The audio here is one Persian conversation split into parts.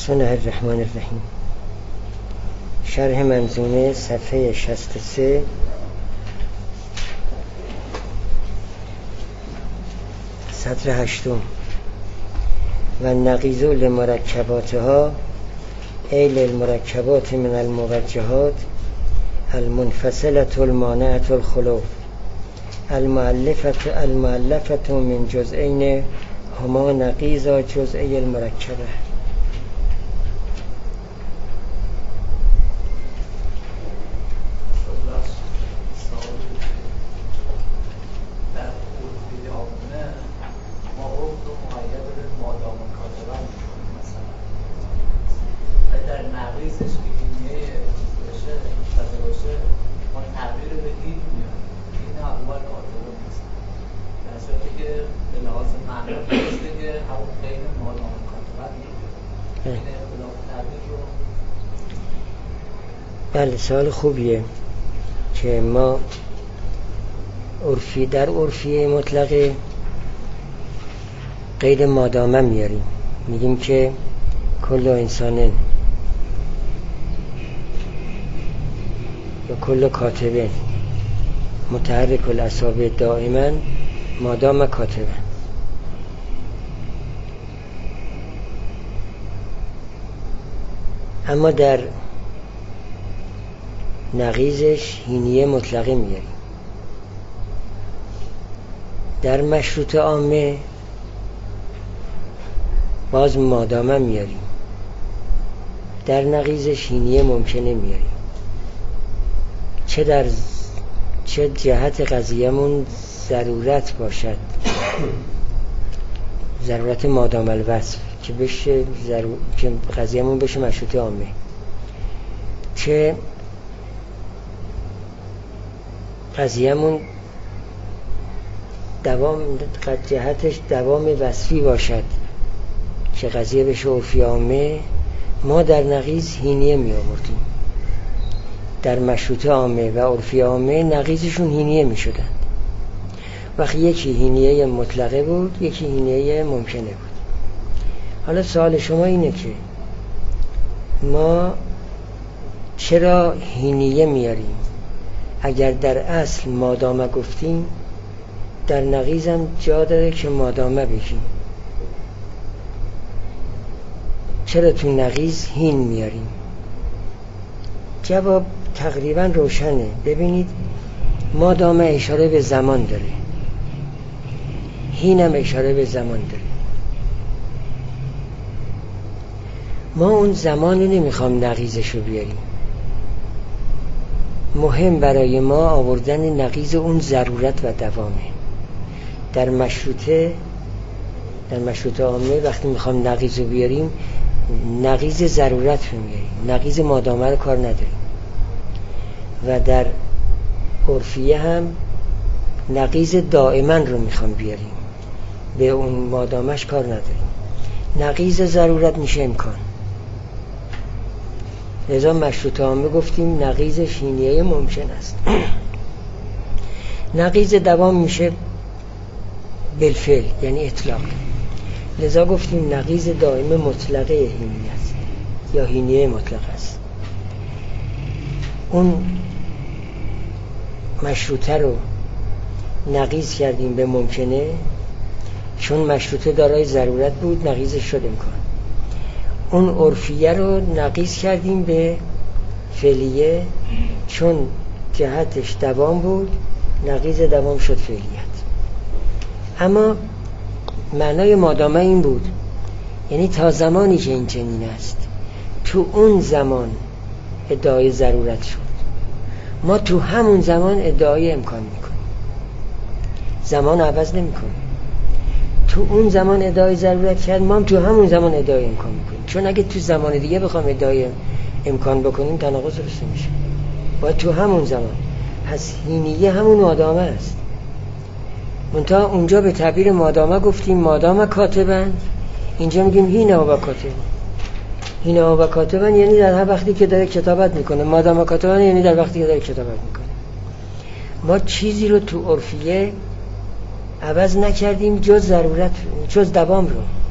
بسم الله الرحمن الرحیم. شرح منظومه صفحه 63 سطر 8. و نقیض لمرکباتها ای للمرکبات من الموجهات المنفصلة المانعة الخلو المؤلفة من جزئین هما نقیض جزئی المرکبه. بله، سوال خوبیه که ما در عرفیه مطلقه قید مادامه میاریم، میگیم که کل انسان و کل کاتب متحرک الاصابع دائما مادام کاتبه. اما در نقیضش هینیه مطلقه میاریم. در مشروط عامه باز مادامه میاریم. در نقیضش هینیه ممکنه میاریم. چه جهت قضیه‌مون ضرورت باشد، ضرورت مادام الوصف که قضیه‌مون بشه مشروط عامه، چه قضیه‌مون جهتش دوام وصفی باشد که قضیه بشه عرفی عامه، ما در نقیض هینیه می آوردیم. در مشروط عامه و عرفی عامه نقیضشون هینیه می شدن. وقتی یکی هینیه مطلقه بود، یکی هینیه ممکنه بود. حالا سوال شما اینه که ما چرا هینیه میاریم؟ اگر در اصل مادامه گفتیم، در نقیضم جا داره که مادامه بگیم. چرا تو نقیض هین میاریم؟ جواب تقریبا روشنه. ببینید، مادامه اشاره به زمان داره، هینم اشاره به زمان داره. ما اون زمان رو نمیخوام نقیضشو بیاریم. مهم برای ما آوردن نقیض اون ضرورت و دوامه. در مشروط عامه وقتی میخوام نقیض رو بیاریم، نقیض ضرورت رو میاریم، نقیض مادامه رو کار نداریم. و در عرفیه هم نقیض دائما رو میخوام بیاریم، به اون مادامش کار نداریم. نقیض ضرورت میشه امکان. لذا مشروط عامه گفتیم نقیض هینیه ممکن است. نقیض دوام میشه بالفعل، یعنی اطلاق. لذا گفتیم نقیض دائم مطلقه هینیه است یا هینیه مطلق است. اون مشروطه رو نقیض کردیم به ممکنه، چون مشروطه دارای ضرورت بود نقیضش شد امکان. اون عرفیه رو نقیض کردیم به فعلیه، چون جهتش دوام بود نقیض دوام شد فعلیت. اما معنای مادامه این بود، یعنی تا زمانی که این چنین است، تو اون زمان ادعای ضرورت شد، ما تو همون زمان ادعای امکان میکنیم، زمان عوض نمیکنیم. تو اون زمان ادعای ضرورت کرد، ما هم تو همون زمان ادعای امکان میکنیم. چون اگه تو زمان دیگه بخوام ادعای امکان بکنیم تناقض درست میشه. باید تو همون زمان. پس هینیه همون مادامه است. منتها اونجا به تعبیر مادامه گفتیم مادامه کاتبن، اینجا میگیم هینه و کاتبن. هینه و کاتبن یعنی در هر وقتی که داره کتابت میکنه. مادامه کاتبن یعنی در وقتی که داره کتابت میکنه. ما چیزی رو تو عرفیه عوض نکردیم جز ضرورت، جز دوام رو.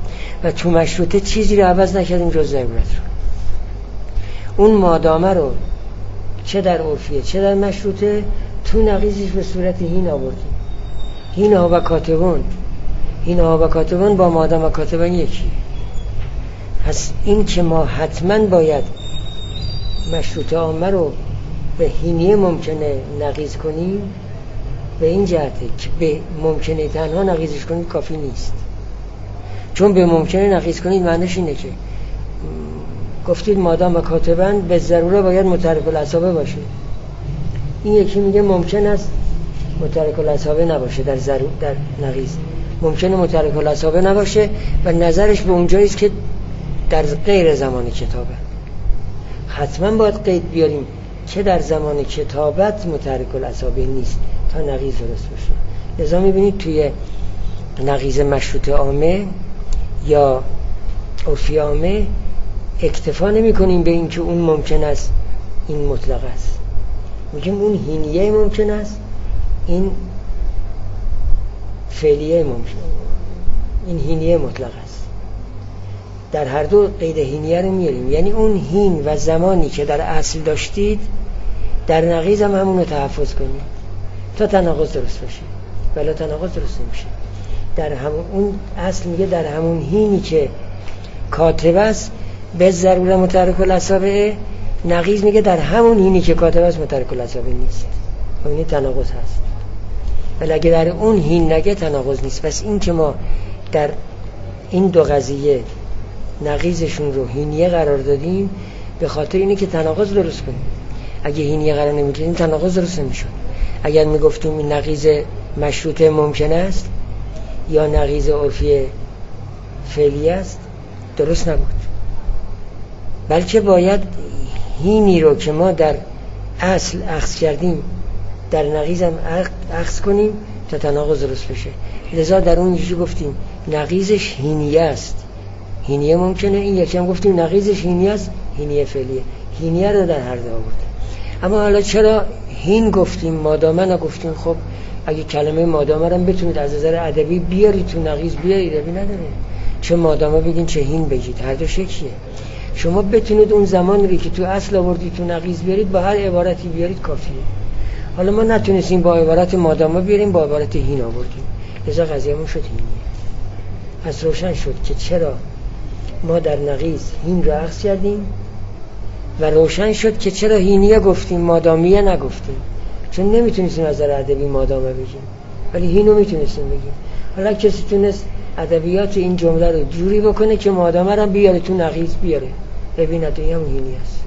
و تو مشروطه چیزی رو عوض نکردیم جز ضرورت رو. اون مادامه رو چه در عرفیه چه در مشروطه تو نقیضش به صورت هین آوردیم. هین ها و کاتبون، هین ها و کاتبون با مادام و کاتبون یکی. پس این که ما حتما باید مشروطه عامه رو به هینیه ممکنه نقیض کنیم، به این جهته که به ممکنه تنها نقیضش کنید کافی نیست. چون به ممکنه نقیض کنید معنیش اینه که گفتید مادام و کاتبن به ضروره باید متحرک العصابه باشه. این یکی میگه ممکن است متحرک العصابه نباشه، در نقیض ممکنه متحرک العصابه نباشه و نظرش به اونجایی است که در غیر زمان کتابه. حتما باید قید بیاریم که در زمان کتابت متحرک العصابه نیست تا نقیض درست باشه. لذا میبینید توی نقیض مشروطه عامه یا عرفی عامه اکتفا نمی کنیم به این که اون ممکن است این مطلق است، میگیم اون هینیه ممکن است این فعلیه ممکن، این هینیه مطلق است. در هر دو قید هینیه رو میاریم، یعنی اون هین و زمانی که در اصل داشتید در نقیض هم همون رو تحفظ کنید تا تناقض درست باشه، ولی تناقض درست نمیشه. در همون اون اصل میگه در همون هینی که کاتب است به ضروره متحرک العصابه، نقیض میگه در همون هینی که کاتب است متحرک العصابه نیست. این تناقض هست، ولی اگه در اون هین نگه تناقض نیست. پس این که ما در این دو قضیه نقیضشون رو هینیه قرار دادیم به خاطر اینه که تناقض درست کنیم. اگه هینیه قرار نمیدادیم تناقض درست نمیشد. اگر میگفتیم این نقیض مشروطه ممکن است یا نقیض عرفی فعلی است درست نبود، بلکه باید هینی رو که ما در اصل اخذ کردیم در نقیض هم اخذ کنیم تا تناقض درست بشه. لذا در اون یکی گفتیم نقیضش هینیه است، هینیه ممکنه. این یکی هم گفتیم نقیضش هینیه است، هینیه فعلیه. هینیه رو در هر دو آورده. اما حالا چرا هین گفتیم مادامه نگفتیم؟ خب اگه کلمه مادامه رو بتونید از نظر ادبی بیارید تو نقیض بیارید، ابی نداره. چه مادامه بگین چه هین بگید، هر دو شکلیه. شما بتونید اون زمانی رو که تو اصل آوردید تو نقیض بیارید، با هر عبارتی بیارید کافیه. حالا ما نتونستیم با عبارت مادامه بیاریم، با عبارت هین آوردیم، لذا قضیه‌مون شد هینیه. پس روشن شد که چرا ما در نقیض هین رو اخذ کردیم و روشن شد که چرا هینیه گفتیم مادامیه نگفتیم. چون نمیتونستیم از نظر ادبی مادامه بگیم، ولی هینو میتونستیم بگیم. حالا کسی تونست ادبیات این جمله رو جوری بکنه که مادامه رو بیاره تو نقیض بیاره، ببینید این هم هینی است.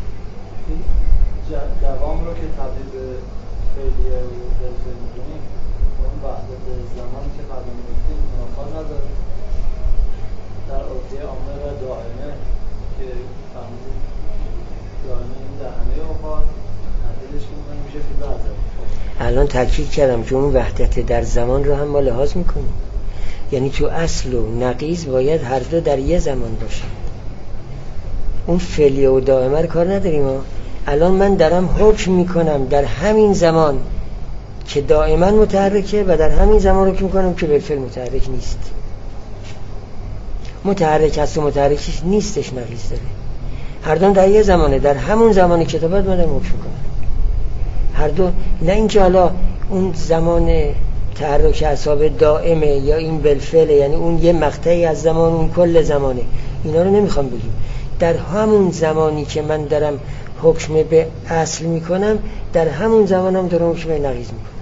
دوام رو که تبدیل به فعلیه و ظرفیه می‌کنیم، اون وحدت زمان که قبل می‌گفتیم ناخواه نداره. در عرفی عامه و دائمه که فهمیدیم دائمه این در همه اوقات تبدیلش می‌کنیم میشه فی بعض. الان تاکید کردم که اون وحدت در زمان رو هم ما لحاظ می‌کنیم، یعنی تو اصل و نقیض باید هر دو در یه زمان باشه. اون فعلیه و دائمه رو کار نداریم ها. الان من دارم حکم میکنم در همین زمان که دائما متحرکه و در همین زمان حکم میکنم که بالفعل متحرک نیست. متحرک هست و متحرکش نیستش نقیض داره. هر دو در یه زمانه، در همون زمان کتابت من دارم حکم میکنم. هر دو، نه اینکه حالا اون زمان تحرک اعصاب دائمه یا این بالفعل، یعنی اون یه مقطعی از زمان اون کل زمانه، اینا رو نمیخوام بگیم. در همون زمانی که من دارم حکم به اصل میکنم در همون زمانم دارم حکم به نقیض میکنم.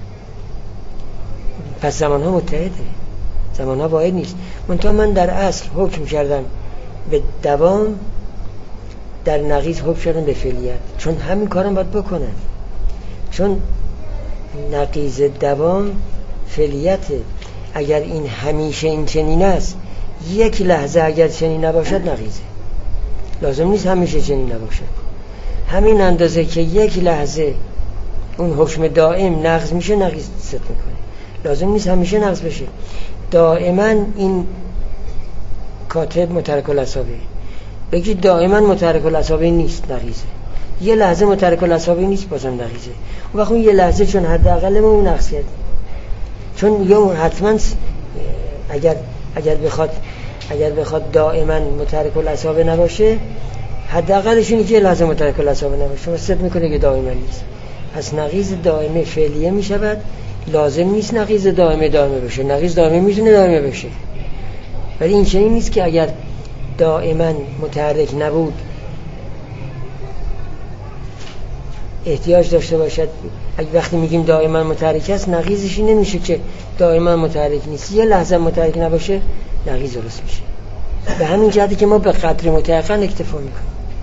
پس زمان ها متحده، زمان ها واحد نیست. منتها من در اصل حکم کردم به دوام، در نقیض حکم کردم به فعلیت، چون همین کارم باید بکنم. چون نقیض دوام فعلیته. اگر این همیشه این چنین است، یک لحظه اگر چنین نباشد نقیضه. لازم نیست همیشه چنین نباشد. همین اندازه که یک لحظه اون حکم دائم نقض میشه نقیض ست میکنه. لازم نیست همیشه نقض بشه. دائما این کاتب متحرک العصابه، بگید دائما متحرک العصابه نیست نقیضه. یه لحظه متحرک العصابه نیست بازم نقیضه. اون وقت اون یه لحظه چون حداقل ما اون نقض کردیم. چون یا حتما اگر بخواد اگر بخواد دائما متحرک الاعصاب نباشه، حداقلش اینه که لازم متحرک الاعصاب نباشه. شما ست میکنه که دائما نیست. پس نقیض دائمه فعلیه میشود. لازم نیست نقیض دائمه بشه. نقیض دائمه میتونه دائمه بشه، ولی این چنین نیست که اگر دائما متحرک نبود احتیاج داشته باشد. اگه وقتی میگیم دائما متحرک است، نقیضش این نمیشه که دائما متحرک نیست. یه لحظه متحرک نباشه نقیض درست میشه. به همین جهتی که ما به قدر متيقن اکتفا میکنیم.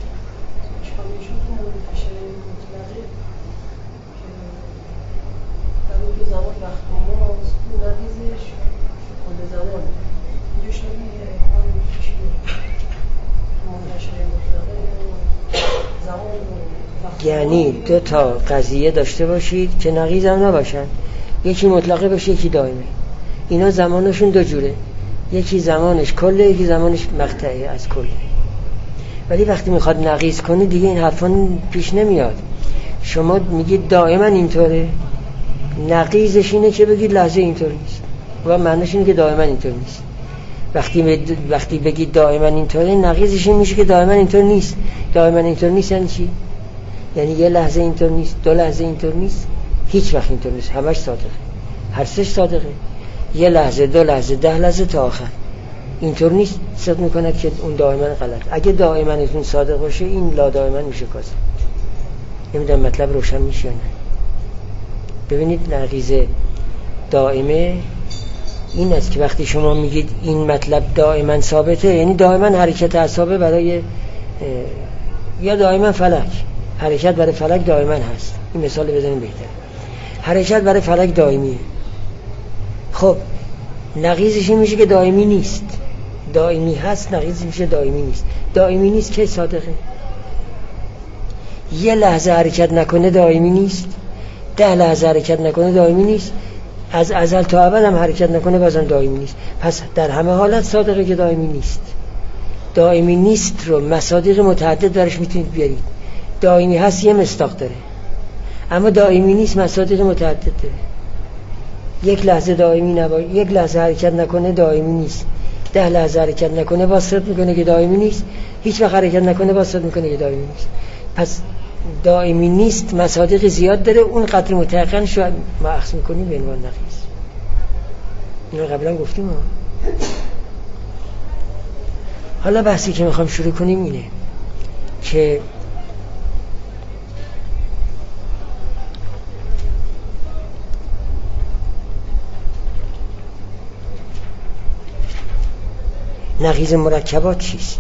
یعنی دو تا قضیه داشته باشید که نقیض هم نباشن، یکی مطلقه باشه یکی دائمه. اینا زمانشون دو جوره، یکی زمانش کله، یکی زمانش مقطعه از کله. ولی وقتی میخواد نقیض کنه دیگه این حرفا پیش نمیاد. شما میگید دائما اینطوره، نقیضش اینه که بگید لحظه اینطور نیست و معنیش اینه که دائما اینطور نیست. وقتی بگید دائما اینطوره، نقیضش این میشه که دائما اینطور نیست. دائما اینطور نیست یعنی چی؟ یعنی یه لحظه اینطور نیست، دو لحظه اینطور نیست، هیچ وقت اینطور نیست، همش صادقه، هر سهش صادقه. یه لحظه، دو لحظه، 10 لحظه تا آخر اینطور نیست، صدق میکنه که اون دائما غلط. اگه دائما اون صادق باشه، این لا دائما میشه کاذب. نمیدونم مطلب روشن میشه یا نه. ببینید نقیض دائمه این است که وقتی شما میگید این مطلب دائما ثابته، یعنی دائما حرکت اعصاب برای یا دائما فلک، حرکت برای فلک دائما هست. این مثال بزنیم بهتره. حرکت برای فلک دائمیه. خب نقیضش این میشه که دائمی نیست. دائمی هست، نقیضش میشه دائمی نیست. دائمی نیست که صادقه. یه لحظه حرکت نکنه دائمی نیست، 10 لحظه حرکت نکنه دائمی نیست، از ازل تا ابد هم حرکت نکنه بازم دائمی نیست. پس در همه حالت صادقه که دائمی نیست. دائمی نیست رو مصادیق متعدد درش میتونید بیارید. دائمی هست یه مصداق داره، اما دائمی نیست مصادیق متعدد داره. یک لحظه دائمی نباشه، یک لحظه حرکت نکنه دائمی نیست، 10 لحظه حرکت نکنه واسط میکنه که دائمی نیست، هیچ وقت حرکت نکنه واسط میکنه که دائمی نیست. پس دائمی نیست مصادیق زیاد داره، اون قدر متيقن شو ما اخذ میکنیم به عنوان نقیض. اینو قبلا گفتیم. حالا بحثی که میخوام شروع کنیم اینه که نقیض مرکبات چیست؟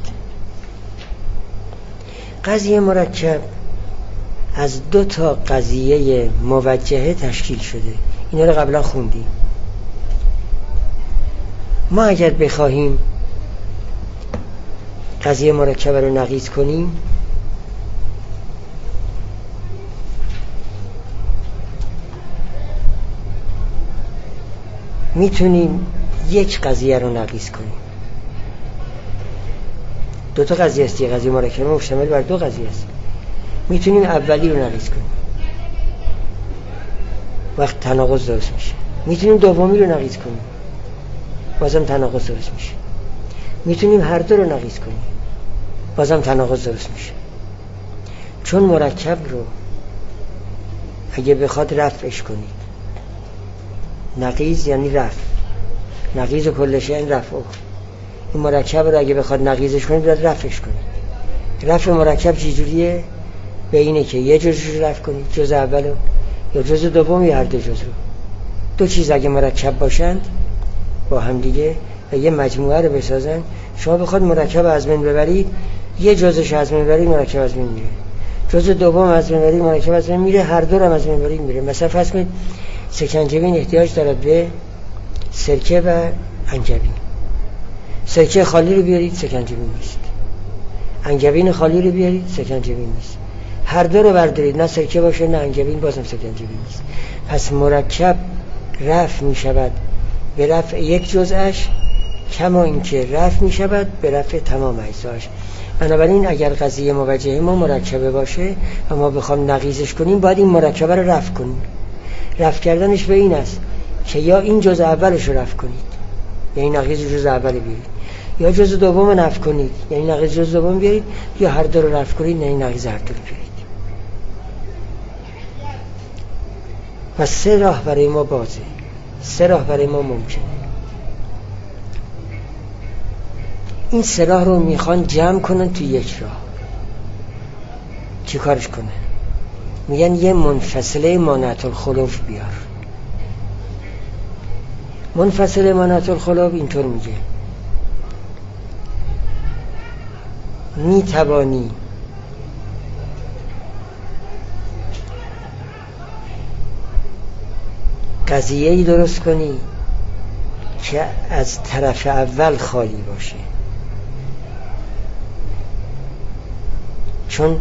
قضیه مرکب از 2 تا قضیه موجهه تشکیل شده. اینا رو قبلا خوندیم. ما اگر بخواهیم قضیه مرکب رو نقیض کنیم، میتونیم یک قضیه رو نقیض کنیم. 2 تا قضیه است. یه قضیه مرکب مشتمل بر 2 قضیه است. میتونیم اولی رو نقیض کنیم، وقت تناقض درست میشه. میتونیم دومی رو نقیض کنیم، بازم تناقض درست میشه. میتونیم هر دو رو نقیض کنیم، بازم تناقض درست میشه. چون مرکب رو اگه بخواد رفعش کنید، نقیض یعنی رفع، نقیض کلش یعنی رفع. این مرکب رو اگه بخواد نقیضش کنید باید رفعش کنید. رفع مرکب چجوریه؟ به اینه که یه جزش رو رفع کنید، جز اولو یا جز دوم یا هر 2 جز رو. 2 چیز اگه مرکب باشند با هم دیگه و یه مجموعه رو بسازن، شما بخواد مرکب از بین ببرید، یه جزش از بین ببرید مرکب از بین میره، جز دوم از بین ببرید مرکب از بین میره، هر دو رو از بین ببرید میره. مثلا فرض کنید سکنجبین احتیاج دارد به سرکه و انگبین. سرکه خالی رو بیارید سکنجبین نیست، انگبین خالی رو بیارید سکنجبین نیست. هر دو رو بردارید، نه سرکه باشه نه انگبین، بازم سکنجبین نیست. پس مرکب رفع می شود به رفع یک جزءش، کما اینکه رفع می شود به رفع تمام اجزاش. بنابراین اگر قضیه موجهه ما مرکبه باشه و ما بخوام نقیضش کنیم، باید این مرکبه رو رفع کنیم. رفع کردنش به این است که یا این جزء اولش رو رفع کنید، یا این نقیض جزء اول بیارید، یا جزء دوم نفی کنید یعنی نقیض جزء دوم بیارید، یا هر دو رو نفی کنید یعنی نقیض هر دو رو بیارید. و 3 راه برای ما بازه، 3 راه برای ما ممکنه. این 3 راه رو میخوان جمع کنن تو یک راه. چی کارش کنه؟ میگن یه منفصله مانعة الخلف بیار. منفصله مانعة الخلف اینطور میگه میتوانی قضیه‌ای درست کنی که از طرف اول خالی باشه، چون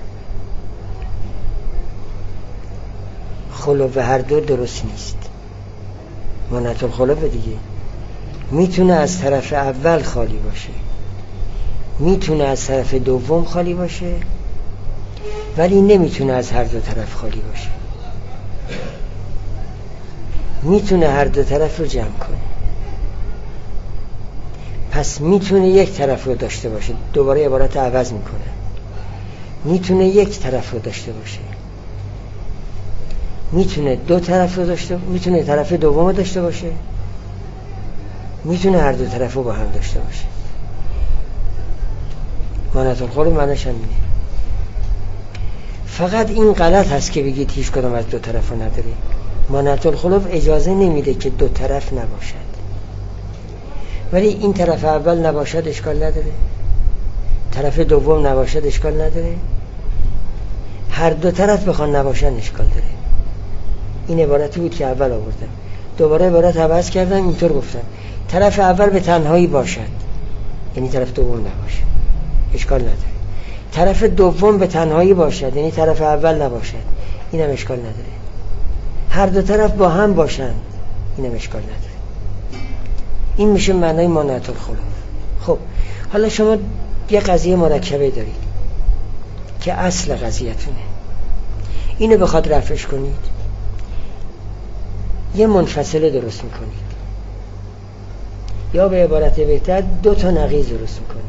خلف هر دو درست نیست. مانعة الخلف دیگه میتونه از طرف اول خالی باشه، میتونه از طرف دوم خالی باشه، ولی نمیتونه از هر دو طرف خالی باشه. میتونه هر دو طرف رو جمع کنه. پس میتونه یک طرف رو داشته باشه. دوباره عبارت عوض میکنه. میتونه یک طرف رو داشته باشه، میتونه دو طرف رو داشته، میتونه طرف دوم رو داشته باشه، میتونه هر دو طرف رو با هم داشته باشه. مانعة الخلف معنیش همینه. فقط این غلط هست که بگید هیچ کدام از دو طرف رو نداره. مانعة الخلف اجازه نمیده که دو طرف نباشد، ولی این طرف اول نباشد اشکال نداره، طرف دوم نباشد اشکال نداره، هر دو طرف بخوان نباشن اشکال داره. این عبارتی بود که اول آوردم، دوباره عبارت عوض کردم، اینطور گفتم طرف اول به تنهایی باشد یعنی طرف دوم نباشه اشکال نداره، طرف دوم به تنهایی باشد یعنی طرف اول نباشد اینم اشکال نداره، هر دو طرف با هم باشند اینم اشکال نداره. این میشه معنای مانعة الخلف. خب حالا شما یه قضیه مرکبه دارید که اصل قضیه‌تونه، اینو بخواد رفعش کنید یه منفصله درست میکنید، یا به عبارت بهتر 2 تا نقیض درست میکنید.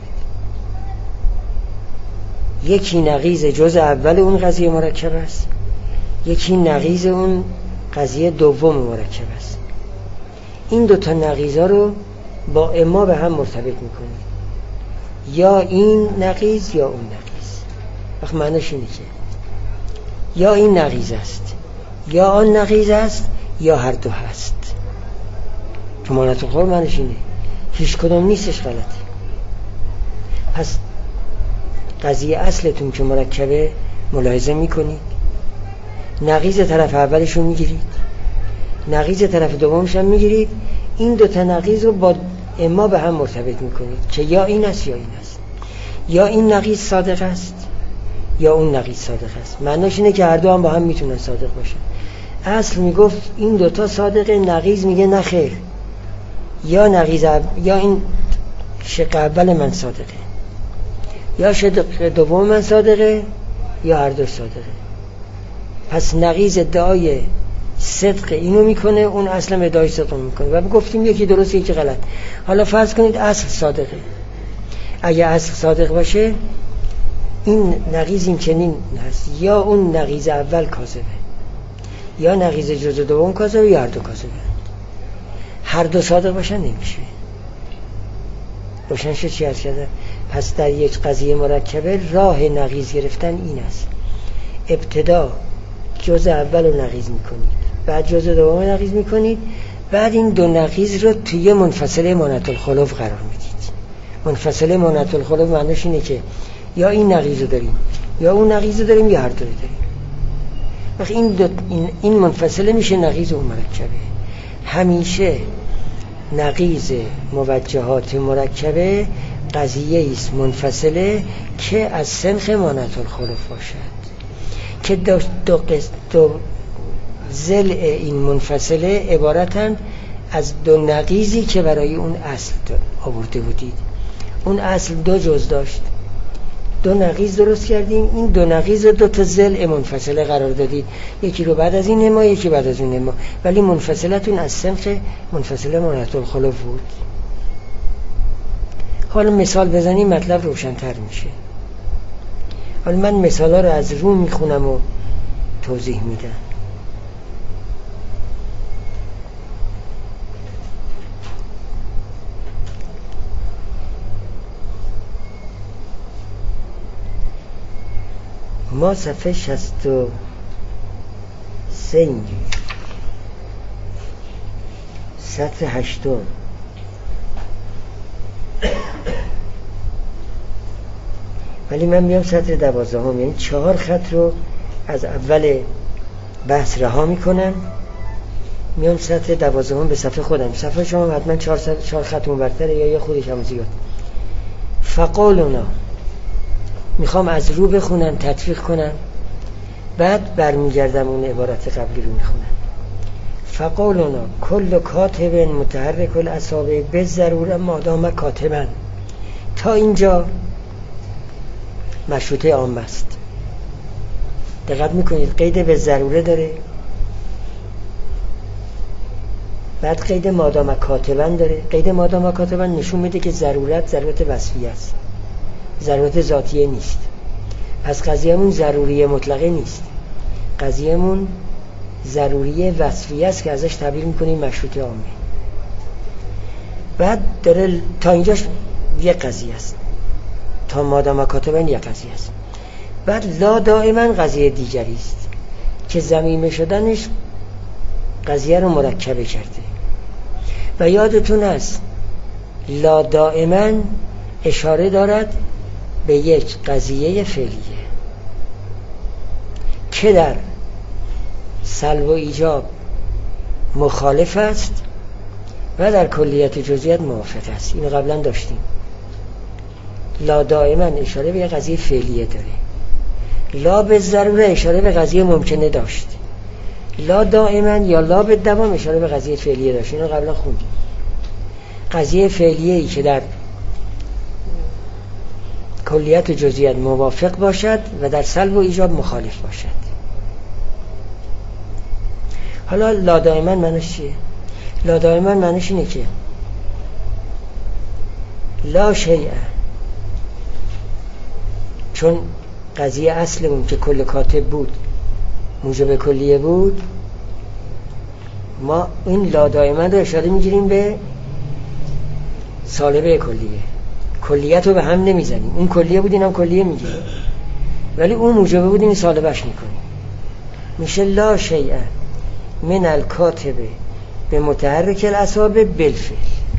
یکی نقیض جزء اول اون قضیه مرکب است، یکی نقیض اون قضیه دوم مرکب است. این 2 تا نقیضا رو با اما به هم مرتبط میکنید، یا این نقیض یا اون نقیض. وقت معنیش اینه که یا این نقیض است یا آن نقیض است یا هر دو هست. تو مانعة الخلف معنیش اینه، هیچ کدوم نیستش غلطه. پس قضیه اصلتون که مرکبه ملاحظه میکنید، نقیض طرف اولش رو میگیرید، نقیض طرف دومش هم میگیرید، این 2 تا نقیض رو با اما به هم مرتبط میکنید که یا این است یا این است، یا این نقیض صادق است یا اون نقیض صادق است. معنیش اینه که هر دو هم با هم میتونن صادق باشن. اصل میگفت این 2 تا صادقه، نقیض میگه نه خیر، یا نقیض یا این شق اول من صادقه یا شق دوم من صادقه یا هر دو صادقه. پس نقیض ادعای صدق اینو میکنه، اون اصلا ادعای صدق میکنه و گفتیم یکی درست یکی غلط. حالا فرض کنید اصل صادقه. اگه اصل صادق باشه این نقیض این چنین هست، یا اون نقیض اول کاذبه یا نقیض جزء دوم کاذبه یا هر دو کاذبه. هر دو صادق باشن نمیشه. روشن شد چی عرض کردم؟ پس در یک قضیه مرکبه راه نقیض گرفتن این است: ابتدا جزء اول رو نقیض میکنید، بعد جزء دوم رو نقیض میکنید، بعد این 2 نقیض رو توی منفصله مانعة الخلف قرار میدید. منفصله مانعة الخلف معنیش اینه که یا این نقیض رو داریم یا اون نقیض رو داریم یا هر دو رو داریم. وقتی این منفصله میشه نقیض اون مرکبه. همیشه نقیض موجهات مرکبه قضیه است منفصله که از سنخ مانعة الخلف باشد، که دو ضلع این منفصله عبارتن از 2 نقیضی که برای اون اصل آورده بودید. اون اصل 2 جز داشت، 2 نقیض درست کردیم، این 2 نقیض رو 2 تا ضلع منفصله قرار دادید، یکی رو بعد از این نما یکی بعد از اون نما، ولی منفصلتون از سنخ منفصله مانعة الخلف بود. حالا مثال بزنیم مطلب روشن‌تر میشه. حالا من مثالا رو از رو میخونم و توضیح میدم. ما صفحه 63 سطر 8 ولی من میام سطر 12 یعنی 4 خط رو از اول بحث رها میکنم، میام سطر 12 به صفحه خودم. صفحه شما حتما 4 خط اونورتره یا خودش هم زیاد. فقالنا میخوام از رو بخونم، تطبیق کنم، بعد برمیگردم اون عبارت قبلی رو میخونم. فقالنا کل کاتب متحرک الاصابع بالضروره مادام کاتبا. تا اینجا مشروطه عام است. دقت میکنید قید به ضروره داره، بعد قید مادام کاتبا داره. قید مادام کاتبا نشون میده که ضرورت وصفی است، ضرورت ذاتیه نیست. پس قضیه‌مون ضروری مطلقه نیست، قضیه‌مون ضروری وصفی است که ازش تعبیر میکنیم مشروطه عامه. بعد داره تا اینجاش یک قضیه است، تا مادام کاتبا یک قضیه است. بعد لا دائما قضیه دیگری است که ضمیمه شدنش قضیه رو مرکبه کرده. و یادتون هست لا دائما اشاره دارد به یک قضیه فعلیه که در سلب و ایجاب مخالف است و در کلیت جزئیات موافق است. اینو قبلا داشتیم. لا دائما اشاره به یک قضیه فعلیه داره، لا به ضروره اشاره به قضیه ممکنه داشت، لا دائما یا لا به دوام اشاره به قضیه فعلیه داشت. اینو قبلا خوندیم. قضیه فعلیه‌ای که در کلیت و جزئیات موافق باشد و در سلب و ایجاب مخالف باشد. حالا لا دائما معنیش چیه؟ لا دائما معنیش اینه که لا شیء، چون قضیه اصل اون که کل کاتب بود موجب کلیه بود، ما این لا دائما رو اشاره میگیریم به سالبه کلیه. کلیت رو به هم نمیزنیم، اون کلیه بود اینم کلیه میگیریم، ولی اون موجبه بود این سالبش میکنیم. میشه لا شیء من الکاتب به متحرک الاصابع بالفعل،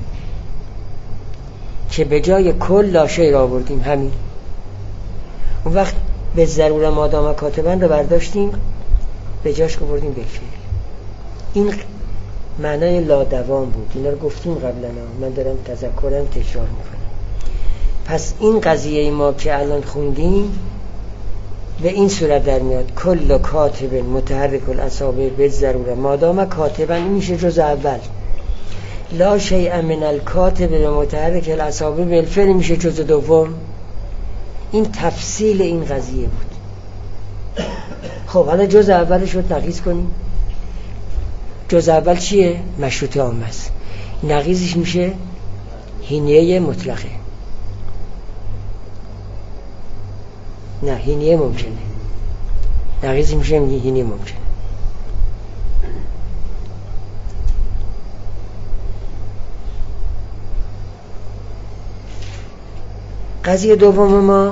که به جای کل لا شیء را آوردیم. همین اون وقت به ضروره مادام کاتبا رو برداشتیم به جاش آوردیم بالفعل. این معنای لا دوام بود. اینا رو گفتیم قبلا، من دارم تذکرم تکرار میکنم. پس این قضیه ما که الان خوندیم به این صورت در میاد کل کاتب متحرک الاصابع بالضروره مادام کاتبا. این میشه جزء اول. لا شیء من الکاتب متحرک الاصابع بالفعل میشه جزء دوم. این تفصیل این قضیه بود. خب حالا جزء اولش رو نقیض کنیم. جزء اول چیه؟ مشروطه عامه است. نقیضش میشه هینیه مطلقه. نه، هینیه ممکنه. نقیضش میشه هینیه ممکنه. قضیه دوم ما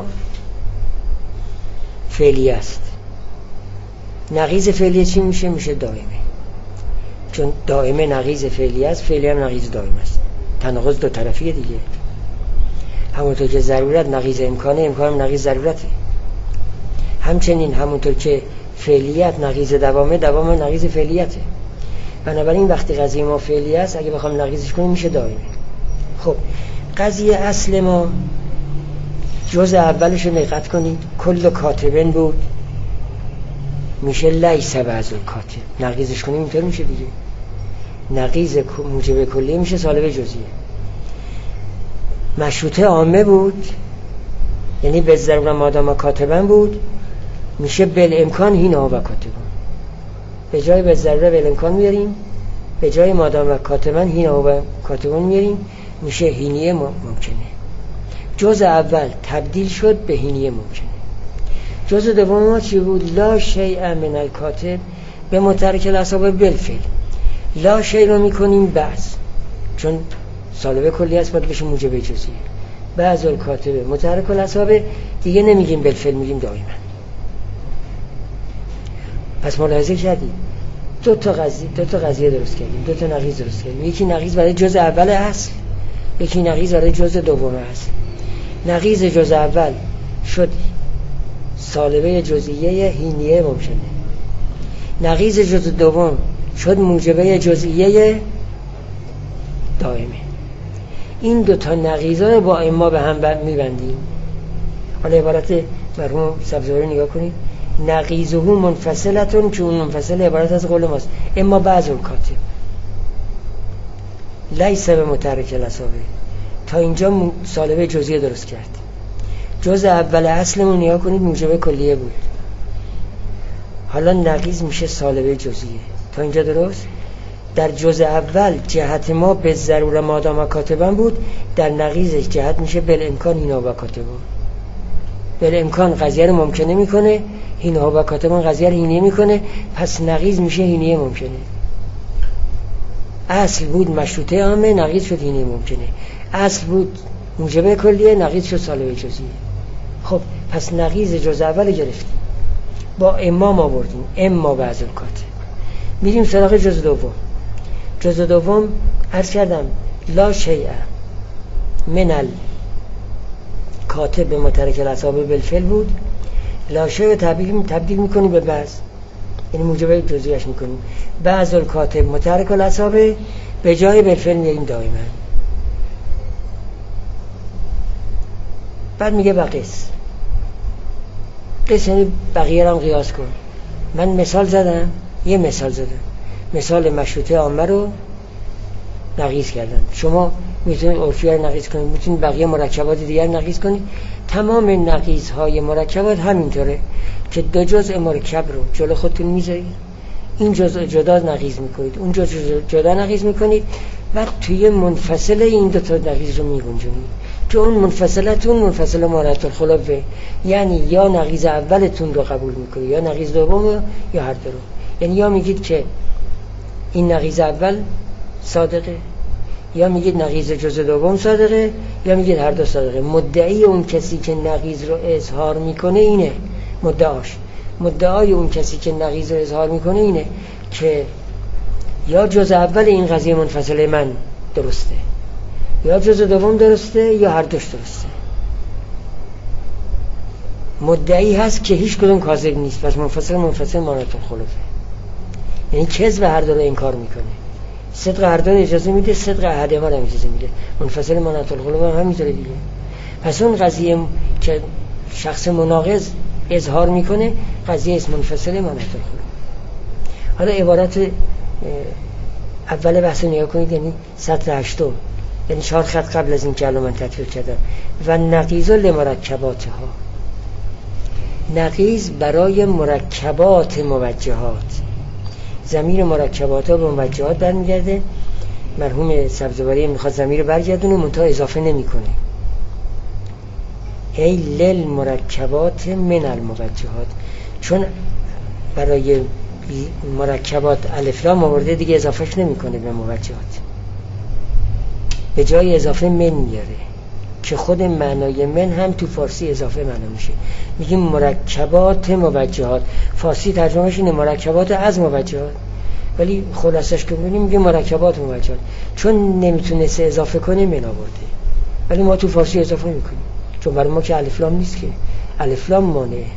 فعلی است. نقیض فعلی چی میشه؟ میشه دائمه. چون دائمه نقیض فعلی است، فعلی هم نقیض دائم است. تناقض دو طرفیه دیگه. همونطور که ضرورت نقیض امکانه، امکان هم نقیض ضرورته. همچنین همونطور که فعلیت نقیض دوامه، دوام نقیض فعلیته. بنابراین وقتی قضیه ما فعلی است، اگه بخوام نقیضش کنیم میشه دائمه. خب قضیه اصل ما جزء اولش رو دقت کنید. کل کاتبن بود، میشه لیس بعض الکاتب. نقیضش کنیم اینطور میشه دیگه. نقیض موجب کلی میشه سالب جزئیه. مشروطه عامه بود، یعنی به ضروره مادام کاتبن بود، میشه بالامکان هینا و کاتبان. به جای به ضروره بالامکان میاریم، به جای مادام کاتبن هینا و کاتبان میاریم، میشه هینیه ممکنه. جز اول تبدیل شد به هینیه ممکنه. جز دوم ما چی بود؟ لا شیء من الکاتب به مترک الاصابع بالفعل. لا شیء رو میکنیم بعض، چون سالبه کلی است باید بشه موجب جزئیه. بعض الکاتبه متحرک الاصابع دیگه نمیگیم بالفعل، میگیم دائما. پس ملاحظه کردید دو تا قضیه درست کردیم، دو تا نقیض درست کردیم. یکی نقیض برای جزء اول اصل، یکی نقیض برای جزء دوم اصل. نقیض جزء اول شد سالبه جزئیه هینیه ممکنه، نقیض جزء دوم شد موجبه جزئیه دائمه. این دو تا نقیضا رو با اما به هم میبندیم. حالا عبارت مرحوم سبزواری نگاه کنید، نقیضه منفصلتون، که اون منفصل عبارت از قول ماست اما بعض الکاتب لیس به متحرک الاصابع. تا اینجا سالبه جزئیه درست کرد. جزء اول اصلمون نگاه کنید موجب کلیه بود، حالا نقیض میشه سالبه جزئیه. تا اینجا درست؟ در جزء اول جهت ما به ضروره مادام کاتبان بود، در نقیضش جهت میشه بالامکان هینا و کاتبان. بالامکان قضیه رو ممکنه میکنه، هینا و کاتبان قضیه رو هینیه میکنه، پس نقیض میشه هینیه ممکنه. اصل بود مشروطه عامه، نقیض شد هینیه ممکنه. اصل بود موجبه کلیه، نقیض شد سالبه جزئیه. خب پس نقیض جزء اول گرفتیم، با اما ما بردیم، اما بعض الکاتب. میریم سراغ جزء دوم. جزء دوم عرض کردم لا شیء من الکاتب به مترک الاصابع بالفعل بود. لا شیء تبدیل میکنیم به بعض، یعنی موجبه جزئیش میکنیم. بعض الکاتب مترک الاصابع به جای بالفعل میاریم دائما. بعد میگه بقیس. قیس یعنی بقیه رو هم قیاس کن. من مثال زدم، یه مثال زدم، مثال مشروطه عامه رو نقیض کردم. شما میتونید عرفی رو نقیض کنید، میتونید بقیه مرکبات دیگر نقیض کنید. تمام نقیض های مرکبات همینطوره که دو جزء مرکب رو جلو خودتون میذارید، این جزء جدا نقیض میکنید، اون جزء جدا نقیض میکنید، بعد توی منفصل این دو تا نقیض رو میگنجونید که اون منفصلتون منفصل مانعت الخلافه، یعنی یا نقیض اولتون رو قبول میکنید یا نقیض دوم یا هر دو رو. یعنی یا میگید که این نقیض اول صادقه، یا میگید نقیض جزء دوم صادقه، یا میگید هر دو صادقه. مدعی اون کسی که نقیض رو اظهار میکنه اینه، مدعای اون کسی که نقیض رو اظهار میکنه اینه که یا جزء اول این قضیه منفصله من درسته، یا جزء دوم درسته، یا هر دوش درسته. مدعی هست که هیچ کدوم کاذب نیست، پس منفصل مانعت الخلافه، یعنی کذب هر دو رو انکار میکنه، صدق هر دو رو اجازه میده، صدق احدهما رو اجازه میده. منفصل مانعت الخلافه همینطوره دیگه. پس اون قضیه که شخص مناقض اظهار میکنه قضیه اسم منفصل مانعت الخلافه. حالا عبارت اول بحث نگاه کنید، یعنی سطر 8، یعنی 4 خط قبل از این که الان من تطبیق کردم. و نقیض لمرکباتها، نقیض برای مرکبات موجهات. ضمیر مرکبات ها به موجهات برمیگرده. مرحوم سبزواری میخواد ضمیر برگردونه، منتها اضافه نمیکنه. ای للمرکبات من الموجهات، چون برای مرکبات الف لام آورده دیگه اضافهش نمیکنه به موجهات، به جای اضافه من میاره که خود معنای من هم تو فارسی اضافه معنا میشه. میگیم مرکبات موجهات، فارسی ترجمهش اینه مرکبات از موجهات، ولی خلاصش که ببینیم میگه مرکبات موجهات، چون نمیتونسته اضافه کنه من آورده، ولی ما تو فارسی اضافه میکنیم چون برای ما که الف لام نیست، که الف لام مانعه.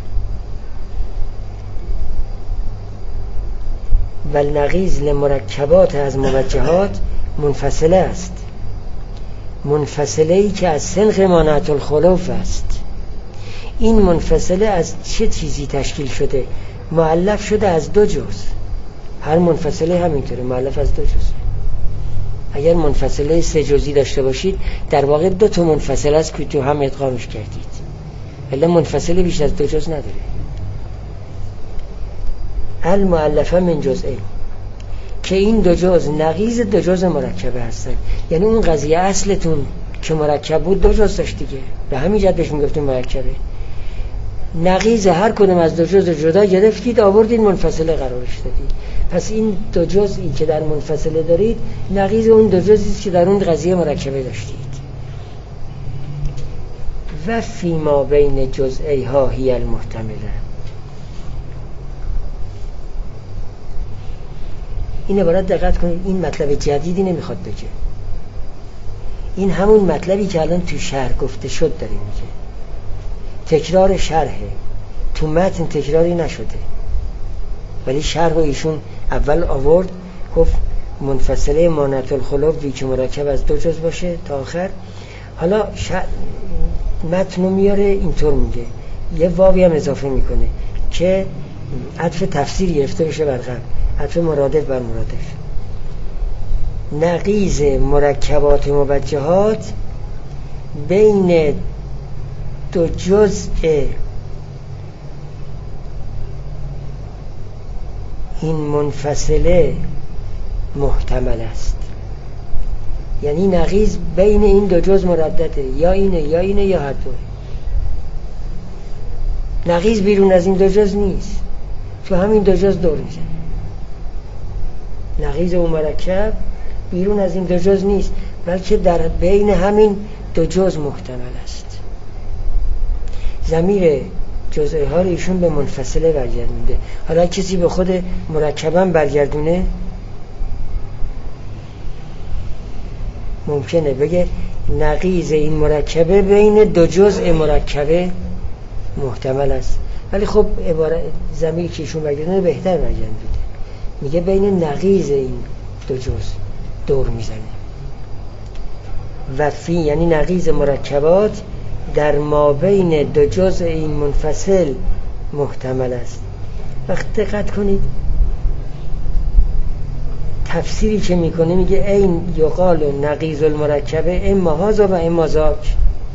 و نقیض لمرکبات از موجهات منفصله است، منفصله ای که از سنخ مانعت الخلاف است. این منفصله از چه چیزی تشکیل شده؟ مؤلف شده از دو جزء. هر منفصله همینطوره، مؤلف از دو جزء. اگر منفصله 3 جزئی داشته باشید در واقع 2 تا منفصله است که تو هم ادغامش کردید، ولی منفصله بیش از 2 جزء نداره. المؤلفه من جزئین، که این 2 جزء نقیض 2 جزء مرکبه هستن. یعنی اون قضیه اصلتون که مرکب بود 2 جزء داشت دیگه، به همین جهت بهش میگفتیم مرکبه. نقیض هر کدوم از دو جزء جدا گرفتید آوردید منفصله قرارش دادید. پس این دو جزئی که در منفصله دارید نقیض اون دو جزئی است که در اون قضیه مرکبه داشتید. و فیما بین جزئیها هی المحتمله. این عبارت دقت کنید، این مطلب جدیدی نمیخواد بگه. این همون مطلبی که الان تو شرح گفته شد داره میگه. تکرار شرحه، تو متن تکراری نشده، ولی شرح رو ایشون اول آورد گفت منفصله مانعت الخلوی که مرکب از دو جزء باشه تا آخر. حالا متن رو میاره اینطور میگه، یه واوی هم اضافه میکنه که عطف تفسیر گرفته بشه بر قبل، عطف مرادف بر مرادف. نقیض مرکبات موجهات بین دو جزء این منفصله محتمل است. یعنی نقیض بین این دو جزء مردده، یا اینه یا اینه یا هر دو. نقیض بیرون از این دو جزء نیست، تو همین دو جزء دور میزنه. نقیض اون مرکب بیرون از این دو جزء نیست، بلکه در بین همین دو جزء محتمل است. ضمیر جزئی ها رو ایشون به منفصله برگردونده. حالا کسی به خود مرکبا برگردونه ممکنه بگه نقیض این مرکبه بین دو جزء مرکبه محتمل است، ولی خب عبارت ضمیر که ایشون برگردونه بهتر برگردونده، میگه بین نقیض این دو جزء دور میزنه. و فی یعنی نقیض مرکبات در ما بین دو جزء این منفصل محتمل است. وقت دقت کنید تفسیری که میکنه میگه این یقال نقیض المرکبه اما هذا و اما ذاک.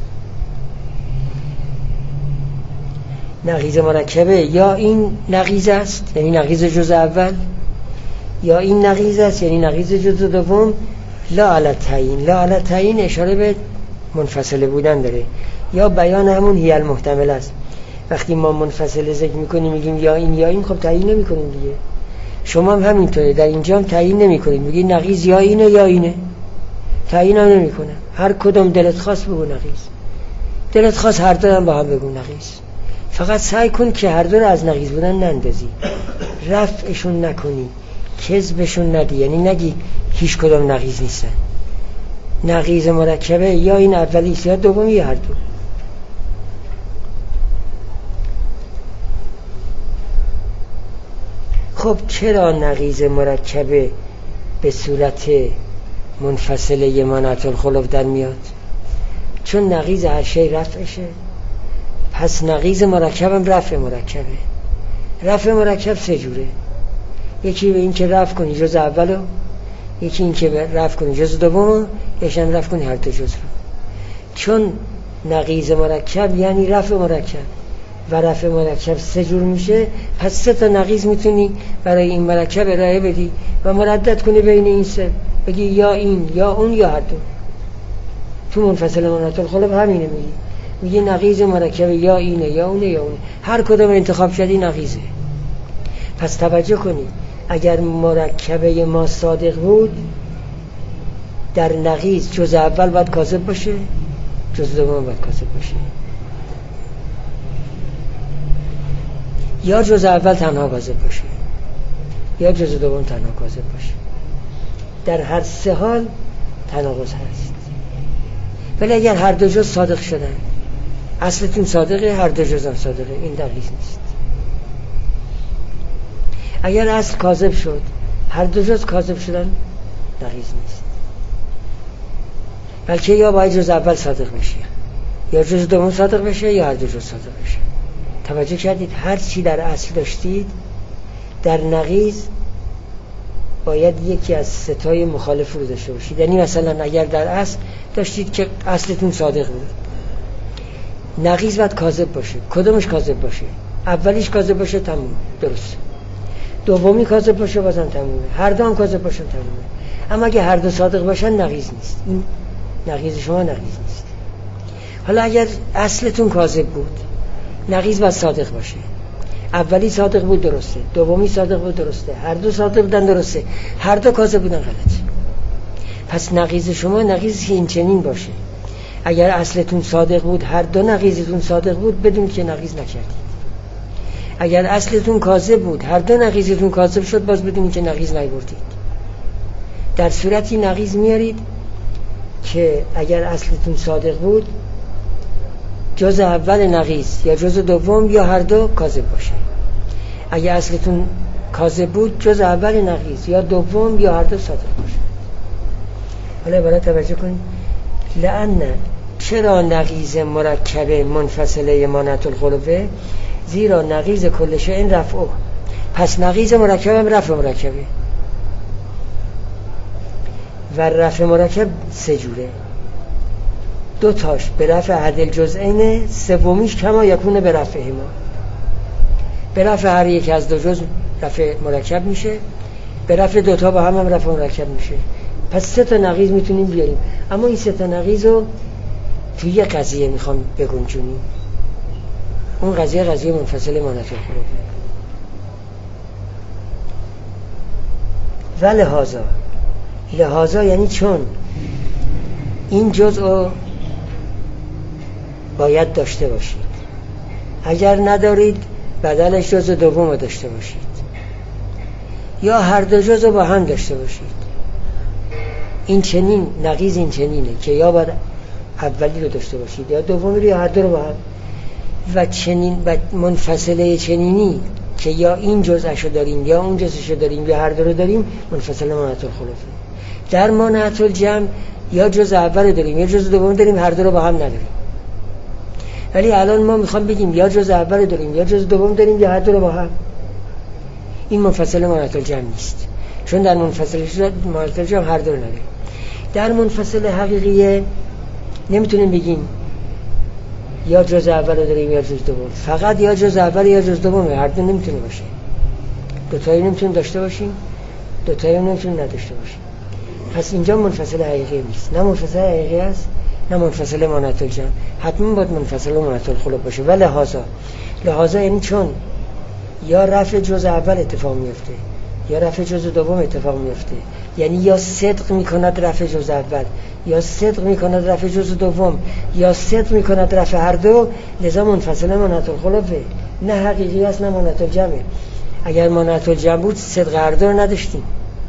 نقیض مرکبه یا این نقیض است یعنی نقیض جزء اول، یا این نقیض است یعنی نقیض جزء دوم. لا علی تعیین، لا علی تعیین اشاره به منفصله بودن داره، یا بیان همون هی المحتمل است. وقتی ما منفصله ذکر میکنیم میگیم یا این یا این، خب تعیین نمیکنیم دیگه. شما هم همینطوره، در اینجا هم تعیین نمیکنید، میگید نقیض یا اینه یا اینه، تعیین هم نمیکنه. هر کدوم دلت خواست بگو نقیض، دلت خواست هر دو هم با هم بگو نقیض. فقط سعی کن که هر دو رو از نقیض بودن نندازی، رفعشون نکنی، کذبشون ندی، یعنی نگی هیچ کدوم نقیض نیستن. نقیض مرکبه یا این اولیست یا دومی یا هر دو. خب چرا نقیض مرکبه به صورت منفصله مانعت الخلو در میاد؟ چون نقیض هر شی رفعشه، پس نقیض مرکبم رفع مرکبه. رفع مرکب سه جوره، یکی به این که رفع کنی جزء اولو، یکی این که رفع کنی جزء دومو، یکی هم رفع کنی هر دو جزء رو. چون نقیض مرکب یعنی رفع مرکب و رفع مرکب سه جور میشه، پس سه تا نقیض میتونی برای این مرکب ارائه بدی و مردد کنی بین این سه، بگی یا این یا اون یا هر دو. تو منفصل مانعت الخلو همینه، میگی نقیض مرکب یا اینه یا اونه یا اونه، هر کدوم انتخاب شدی نقیضه. پس توجه کنید اگر مرکبه ما صادق بود در نقیض جزء اول باید کاذب باشه، جزء دوم باید کاذب باشه، یا جزء اول تنها کاذب باشه یا جزء دوم تنها کاذب باشه. در هر سه حال تناقض هست. ولی اگر هر دو جزء صادق شدن، اصلتون صادقه، هر دو جزء هم صادقه، این نقیض نیست. اگر اصل کاذب شد، هر دو جزء کاذب شدن، نقیض نیست. بلکه یا باید جزء اول صادق بشه یا جزء دوم صادق بشه یا هر دو جزء صادق بشه. توجه کردید هر چی در اصل داشتید در نقیض باید یکی از ستای مخالف رو داشته باشید. یعنی مثلا اگر در اصل داشتید که اصلتون صادق بود، نقیض باید کاذب باشه. کدومش کاذب باشه؟ اولیش کاذب باشه تموم، درست. دومی کاذب باشه بازم تمومه. هر دو هم کاذب باشن تمومه. اما اگه هر دو صادق باشن نقیض نیست. این نقیض شما نقیض نیست. حالا اگر اصلتون کاذب بود، نقیض باید صادق باشه. اولی صادق بود درسته، دومی صادق بود درسته، هر دو صادق بودن درسته، هر دو کاذب بودن غلطه. پس نقیض شما نقیضی که این چنین باشه. اگر اصلتون صادق بود، هر دو نقیضتون صادق بود، بدون که نقیض نکردید. اگر اصلتون کاذب بود، هر دو نقیضتون کاذب شد، باز بدون که نقیض نیاوردید. در صورتی نقیض میارید که اگر اصلتون صادق بود، جز اول نقیض یا جز دوم یا هر دو کاذب باشه. اگر اصلتون کاذب بود، جز اول نقیض یا دوم یا هر دو صادق باشه. حالا بالا توجه کنید. لأن چرا نقیض مرکب منفصله مانعة الخلوه؟ زیرا نقیض کل شیء رفعه. پس نقیض مرکب هم رفع مرکبه و رفع مرکب سه جوره. دو تاش به رفع احد الجزئین، سومیش کما یکونه به رفعهما. به رفع هر یک از دو جزء رفع مرکب میشه، به رفع دوتا با هم رفع مرکب میشه. پس سه تا نقیض میتونیم بیاریم، اما این سه تا نقیض رو توی یه قضیه میخوام بگنجونیم. اون قضیه منفصل مانعة الخلوه. و لحاظا یعنی چون این جزء باید داشته باشید، اگر ندارید بدلش جزء دوم رو داشته باشید، یا هر دو جزء با هم داشته باشید. این چنین نقیض این چنینه که یا باید اولی رو داشته باشید یا دومی رو یا هر دو رو با هم. و چنین منفصله چنینی که یا این جزءشو داریم یا اون جزءشو داریم یا هر دو رو داریم، منفصل مانعة الخلوه. در مانعة الجمع یا جزء اول داریم یا جزء دوم داریم، هر دو رو با هم نداریم. ولی الان ما میخوام بگیم یا جزء اول داریم یا جزء دوم داریم یا هر دو رو با هم. این منفصل مانعة الجمع نیست، چون در منفصل مانعة الجمع هر دو رو نداریم. در منفصل حقیقیه نمیتونیم بگیم یا جزء اول داریم یا جزء دوم، فقط یا جزء اول یا جزء دوم، هر دو نمیتونه باشه. دوتایی نمیتونیم داشته باشیم، دوتایی نمیتونیم نداشته باشیم. پس اینجا منفصل حقیقی نیست، نه منفصل حقیقی است نه منفصل مانعة الجمع. حتما باید منفصل مانعة الخلوه باشه. و لحاظا یعنی چون یا رفع جزء اول اتفاق میفته یا رفع جزء دوم اتفاق میفته، یعنی یا صدق میکند رفع جزء اول یا صدق میکند رفع جزء دوم یا صدق میکند رفع هر دو، لذا منفصل مانعة الخلوه، نه حقیقی است نه مانعة الجمع. اگر مانعة الجمع بود صدق هر دو رو نداشتیم.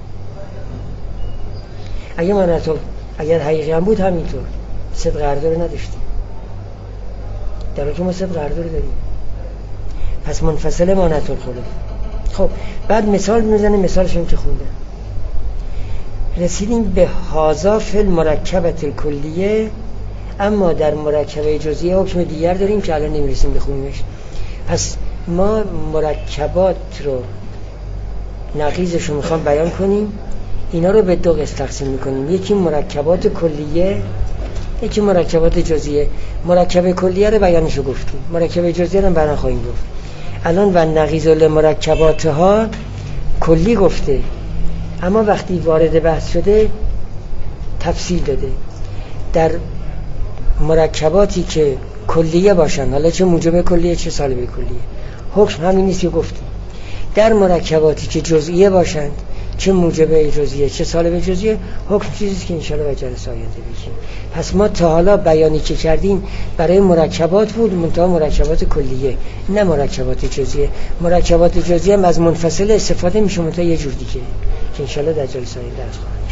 اگر حقیقی هم بود همینطور صدق هر دو رو نداشتیم، در حالی که ما صدق هر دو رو داریم. پس منفصل مانعة الخلوه. خب بعد مثال میزنه، مثالشون که خوندم. رسیدیم به هذا فی المرکبة الکلیه، اما در مرکبه جزئیه حکم دیگر داریم که الان نمیرسیم بخونیمش. پس ما مرکبات رو نقیضش رو میخوام بیان کنیم. اینا رو به دو قسم تقسیم میکنیم، یکی مرکبات کلیه، یکی مرکبات جزئیه. مرکب کلیه رو بیانشو گفتیم، مرکب جزئیه رو بیان خواهیم گفت. الان و نقیض المرکباتها کلی گفته، اما وقتی وارد بحث شده تفصیل داده. در مرکباتی که کلیه باشن، حالا چه موجب کلیه چه سالب کلیه، حکم همین نیست که گفتیم. در مرکباتی که جزئیه باشند، چه موجب جزئیه چه سالب جزئیه، حکم چیزیست که انشاءالله به جلسه آینده بگیم. پس ما تا حالا بیانی که کردیم برای مرکبات بود، منتها مرکبات کلیه نه مرکبات جزئیه. مرکبات جزئیه از منفصل استفاده میشه، منتها یه جور دیگه که انشاءالله در جلسه آینده درس خواهیم.